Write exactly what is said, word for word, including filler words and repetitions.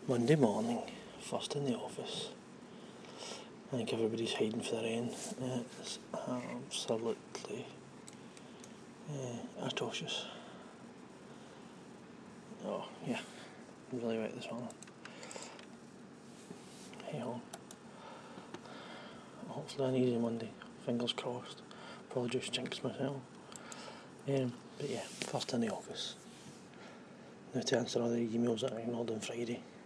Monday morning, first in the office. I think everybody's hiding for the rain. It's absolutely uh, atrocious. Oh, yeah, really wet this morning. Hey ho. Hopefully an easy Monday, fingers crossed. Probably just jinxed myself. Um, but yeah, first in the office. Now to answer all the emails that I ignored on Friday.